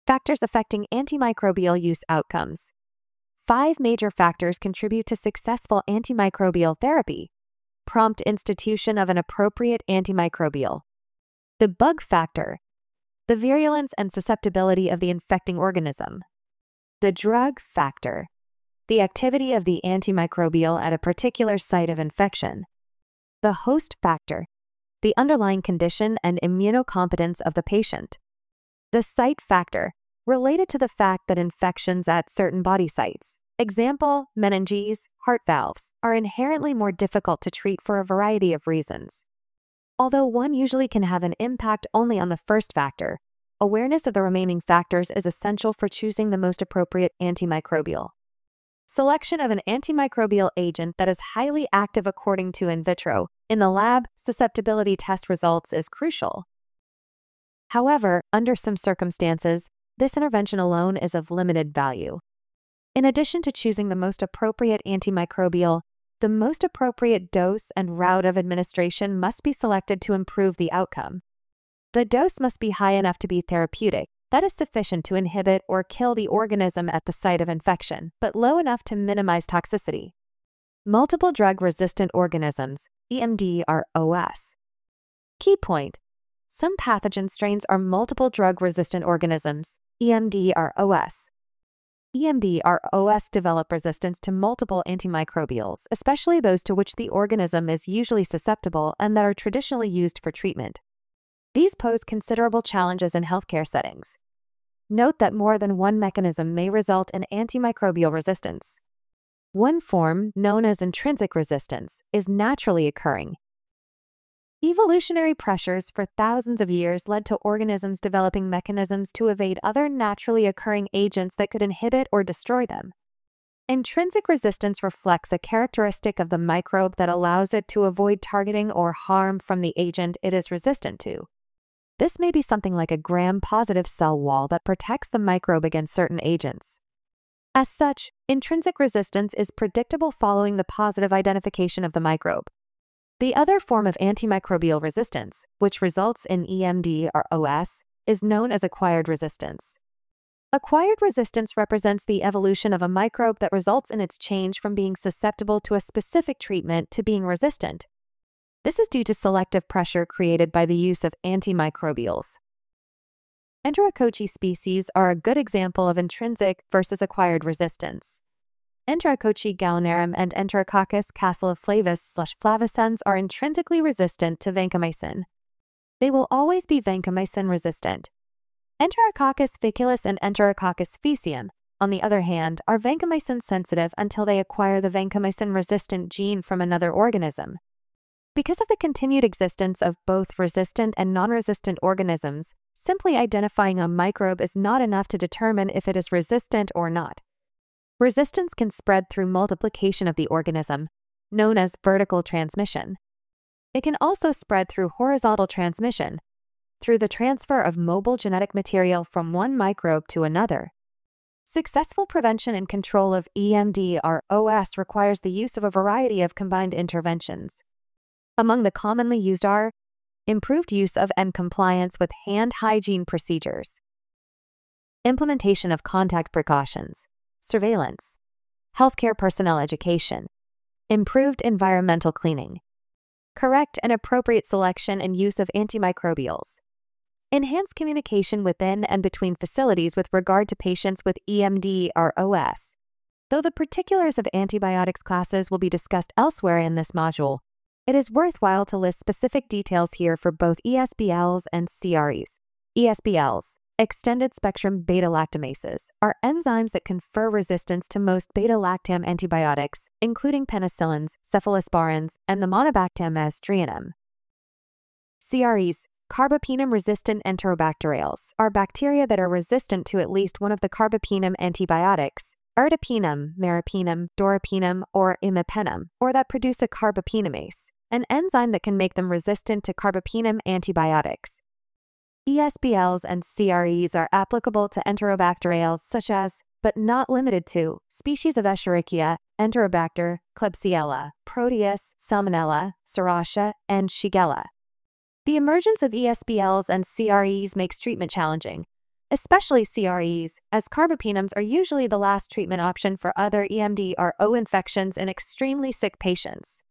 Factors affecting antimicrobial use outcomes. 5 major factors contribute to successful antimicrobial therapy. Prompt institution of an appropriate antimicrobial. The bug factor. The virulence and susceptibility of the infecting organism. The drug factor. The activity of the antimicrobial at a particular site of infection. The host factor. The underlying condition and immunocompetence of the patient. The site factor, related to the fact that infections at certain body sites, example, meninges, heart valves, are inherently more difficult to treat for a variety of reasons. Although one usually can have an impact only on the first factor, awareness of the remaining factors is essential for choosing the most appropriate antimicrobial. Selection of an antimicrobial agent that is highly active according to in vitro, in the lab, susceptibility test results is crucial. However, under some circumstances, this intervention alone is of limited value. In addition to choosing the most appropriate antimicrobial, the most appropriate dose and route of administration must be selected to improve the outcome. The dose must be high enough to be therapeutic, that is sufficient to inhibit or kill the organism at the site of infection, but low enough to minimize toxicity. Multiple drug-resistant organisms, EMDROS. Key point: some pathogen strains are multiple drug-resistant organisms, EMDROS. EMDROS develop resistance to multiple antimicrobials, especially those to which the organism is usually susceptible and that are traditionally used for treatment. These pose considerable challenges in healthcare settings. Note that more than one mechanism may result in antimicrobial resistance. One form, known as intrinsic resistance, is naturally occurring. Evolutionary pressures for thousands of years led to organisms developing mechanisms to evade other naturally occurring agents that could inhibit or destroy them. Intrinsic resistance reflects a characteristic of the microbe that allows it to avoid targeting or harm from the agent it is resistant to. This may be something like a gram-positive cell wall that protects the microbe against certain agents. As such, intrinsic resistance is predictable following the positive identification of the microbe. The other form of antimicrobial resistance, which results in EMDROS, is known as acquired resistance. Acquired resistance represents the evolution of a microbe that results in its change from being susceptible to a specific treatment to being resistant. This is due to selective pressure created by the use of antimicrobials. Enterococcus species are a good example of intrinsic versus acquired resistance. Enterococcus gallinarum and Enterococcus cassuliflavus/flavescens are intrinsically resistant to vancomycin. They will always be vancomycin resistant. Enterococcus faecalis and Enterococcus faecium, on the other hand, are vancomycin sensitive until they acquire the vancomycin resistant gene from another organism. Because of the continued existence of both resistant and non-resistant organisms, simply identifying a microbe is not enough to determine if it is resistant or not. Resistance can spread through multiplication of the organism, known as vertical transmission. It can also spread through horizontal transmission, through the transfer of mobile genetic material from one microbe to another. Successful prevention and control of EMDROS requires the use of a variety of combined interventions. Among the commonly used are improved use of and compliance with hand hygiene procedures, implementation of contact precautions, surveillance, healthcare personnel education, improved environmental cleaning, correct and appropriate selection and use of antimicrobials, enhanced communication within and between facilities with regard to patients with EMDROS. Though the particulars of antibiotics classes will be discussed elsewhere in this module, it is worthwhile to list specific details here for both ESBLs and CREs. ESBLs, extended-spectrum beta-lactamases, are enzymes that confer resistance to most beta-lactam antibiotics, including penicillins, cephalosporins, and the Monobactam aztreonam. CREs, carbapenem-resistant enterobacteriales, are bacteria that are resistant to at least one of the carbapenem antibiotics, ertapenem, meropenem, doropenem, or imipenem, or that produce a carbapenemase, an enzyme that can make them resistant to carbapenem antibiotics. ESBLs and CREs are applicable to enterobacteriales such as, but not limited to, species of Escherichia, Enterobacter, Klebsiella, Proteus, Salmonella, Serratia, and Shigella. The emergence of ESBLs and CREs makes treatment challenging. especially CREs, as carbapenems are usually the last treatment option for other EMD or O infections in extremely sick patients.